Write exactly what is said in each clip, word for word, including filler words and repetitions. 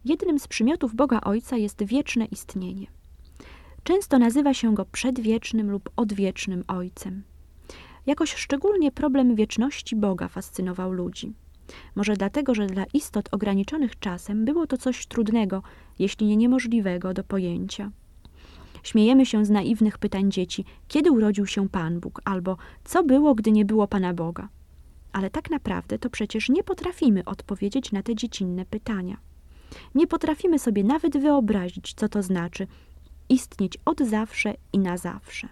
Jednym z przymiotów Boga Ojca jest wieczne istnienie. Często nazywa się Go przedwiecznym lub odwiecznym Ojcem. Jakoś szczególnie problem wieczności Boga fascynował ludzi. Może dlatego, że dla istot ograniczonych czasem było to coś trudnego, jeśli nie niemożliwego do pojęcia. Śmiejemy się z naiwnych pytań dzieci, kiedy urodził się Pan Bóg, albo co było, gdy nie było Pana Boga. Ale tak naprawdę to przecież nie potrafimy odpowiedzieć na te dziecinne pytania. Nie potrafimy sobie nawet wyobrazić, co to znaczy istnieć od zawsze i na zawsze.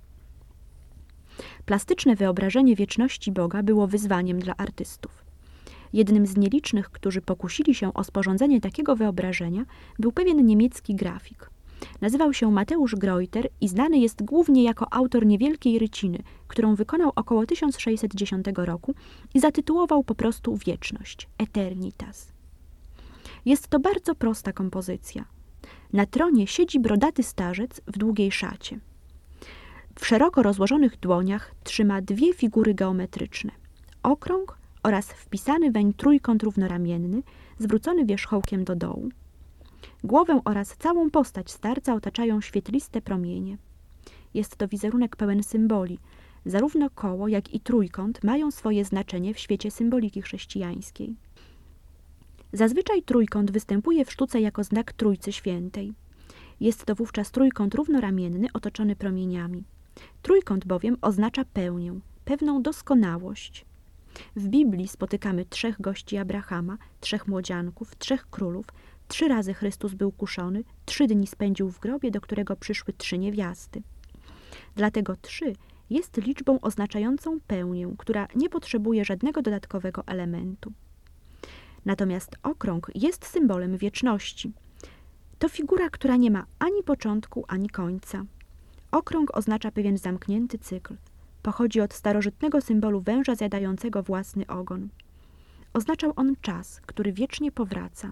Plastyczne wyobrażenie wieczności Boga było wyzwaniem dla artystów. Jednym z nielicznych, którzy pokusili się o sporządzenie takiego wyobrażenia, był pewien niemiecki grafik. Nazywał się Mateusz Greuter i znany jest głównie jako autor niewielkiej ryciny, którą wykonał około tysiąc sześćset dziesiątego roku i zatytułował po prostu Wieczność, Eternitas. Jest to bardzo prosta kompozycja. Na tronie siedzi brodaty starzec w długiej szacie. W szeroko rozłożonych dłoniach trzyma dwie figury geometryczne. Okrąg oraz wpisany weń trójkąt równoramienny, zwrócony wierzchołkiem do dołu. Głowę oraz całą postać starca otaczają świetliste promienie. Jest to wizerunek pełen symboli. Zarówno koło, jak i trójkąt mają swoje znaczenie w świecie symboliki chrześcijańskiej. Zazwyczaj trójkąt występuje w sztuce jako znak Trójcy Świętej. Jest to wówczas trójkąt równoramienny otoczony promieniami. Trójkąt bowiem oznacza pełnię, pewną doskonałość. W Biblii spotykamy trzech gości Abrahama, trzech młodzianków, trzech królów. Trzy razy Chrystus był kuszony, trzy dni spędził w grobie, do którego przyszły trzy niewiasty. Dlatego trzy jest liczbą oznaczającą pełnię, która nie potrzebuje żadnego dodatkowego elementu. Natomiast okrąg jest symbolem wieczności. To figura, która nie ma ani początku, ani końca. Okrąg oznacza pewien zamknięty cykl. Pochodzi od starożytnego symbolu węża zjadającego własny ogon. Oznaczał on czas, który wiecznie powraca.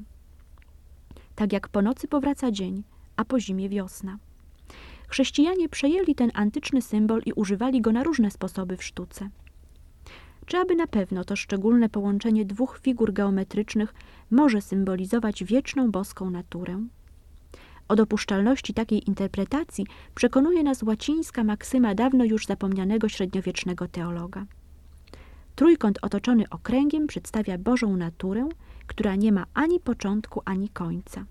Tak jak po nocy powraca dzień, a po zimie wiosna. Chrześcijanie przejęli ten antyczny symbol i używali go na różne sposoby w sztuce. Czy aby na pewno to szczególne połączenie dwóch figur geometrycznych może symbolizować wieczną boską naturę? O dopuszczalności takiej interpretacji przekonuje nas łacińska maksyma dawno już zapomnianego średniowiecznego teologa. Trójkąt otoczony okręgiem przedstawia Bożą naturę, która nie ma ani początku, ani końca.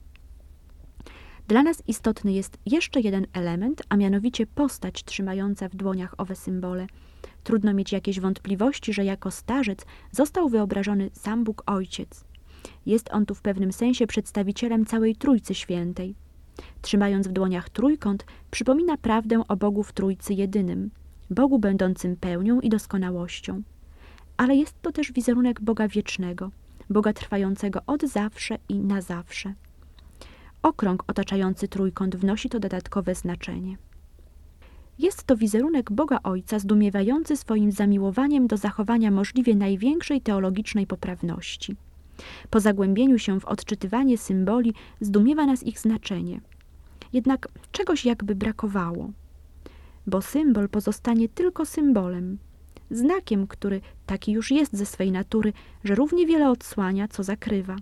Dla nas istotny jest jeszcze jeden element, a mianowicie postać trzymająca w dłoniach owe symbole. Trudno mieć jakieś wątpliwości, że jako starzec został wyobrażony sam Bóg Ojciec. Jest on tu w pewnym sensie przedstawicielem całej Trójcy Świętej. Trzymając w dłoniach trójkąt, przypomina prawdę o Bogu w Trójcy jedynym, Bogu będącym pełnią i doskonałością. Ale jest to też wizerunek Boga wiecznego, Boga trwającego od zawsze i na zawsze. Okrąg otaczający trójkąt wnosi to dodatkowe znaczenie. Jest to wizerunek Boga Ojca zdumiewający swoim zamiłowaniem do zachowania możliwie największej teologicznej poprawności. Po zagłębieniu się w odczytywanie symboli zdumiewa nas ich znaczenie. Jednak czegoś jakby brakowało, bo symbol pozostanie tylko symbolem, znakiem, który taki już jest ze swej natury, że równie wiele odsłania, co zakrywa.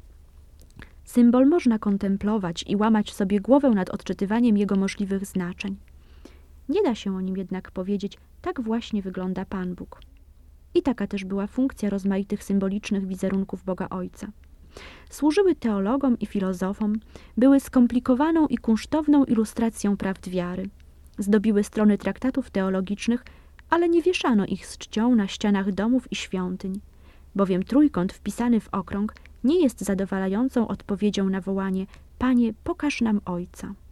Symbol można kontemplować i łamać sobie głowę nad odczytywaniem jego możliwych znaczeń. Nie da się o nim jednak powiedzieć, tak właśnie wygląda Pan Bóg. I taka też była funkcja rozmaitych symbolicznych wizerunków Boga Ojca. Służyły teologom i filozofom, były skomplikowaną i kunsztowną ilustracją prawd wiary. Zdobiły strony traktatów teologicznych, ale nie wieszano ich z czcią na ścianach domów i świątyń, bowiem trójkąt wpisany w okrąg nie jest zadowalającą odpowiedzią na wołanie: Panie, pokaż nam Ojca.